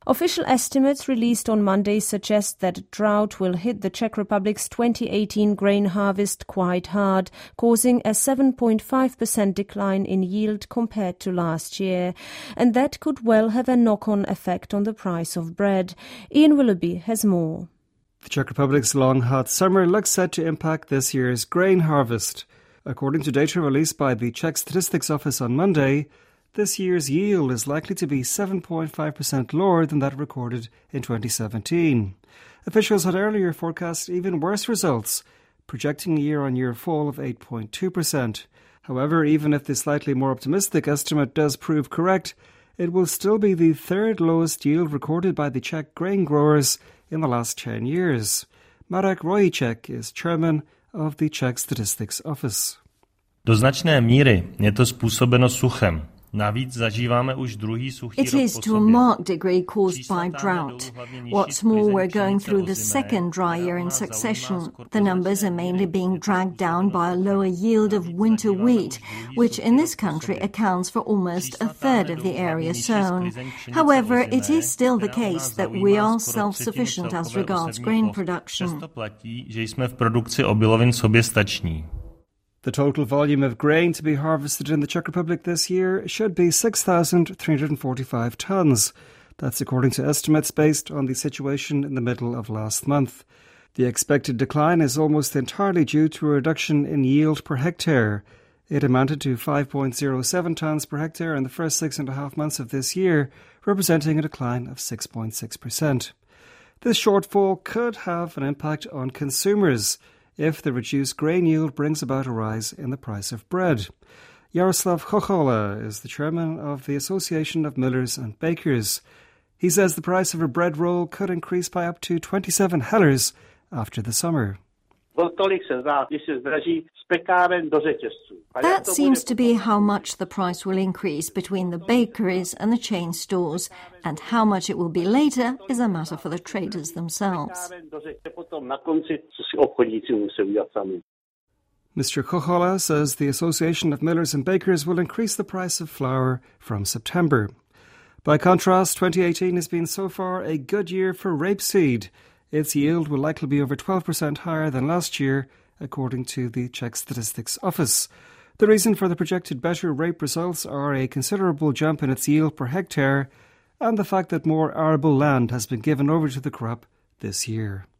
Official estimates released on Monday suggest that drought will hit the Czech Republic's 2018 grain harvest quite hard, causing a 7.5% decline in yield compared to last year. And that could well have a knock-on effect on the price of bread. Ian Willoughby has more. The Czech Republic's long hot summer looks set to impact this year's grain harvest. According to data released by the Czech Statistics Office on Monday, this year's yield is likely to be 7.5% lower than that recorded in 2017. Officials had earlier forecast even worse results, projecting a year-on-year fall of 8.2%. However, even if the slightly more optimistic estimate does prove correct, it will still be the third lowest yield recorded by the Czech grain growers in the last 10 years. Marek Rojicek is chairman of the Czech Statistics Office. Do značné míry je to způsobeno suchem. It is to a marked degree caused by drought. What's more, we're going through the second dry year in succession. The numbers are mainly being dragged down by a lower yield of winter wheat, which in this country accounts for almost a third of the area sown. However, it is still the case that we are self-sufficient as regards grain production. The total volume of grain to be harvested in the Czech Republic this year should be 6,345 tonnes. That's according to estimates based on the situation in the middle of last month. The expected decline is almost entirely due to a reduction in yield per hectare. It amounted to 5.07 tonnes per hectare in the first 6.5 months of this year, representing a decline of 6.6%. This shortfall could have an impact on consumers if the reduced grain yield brings about a rise in the price of bread. Jaroslav Chochola is the chairman of the Association of Millers and Bakers. He says the price of a bread roll could increase by up to 27 hellers after the summer. That seems to be how much the price will increase between the bakeries and the chain stores, and how much it will be later is a matter for the traders themselves. Mr. Chochola says the Association of Millers and Bakers will increase the price of flour from September. By contrast, 2018 has been so far a good year for rapeseed. Its yield will likely be over 12% higher than last year, according to the Czech Statistics Office. The reason for the projected better rape results are a considerable jump in its yield per hectare and the fact that more arable land has been given over to the crop this year.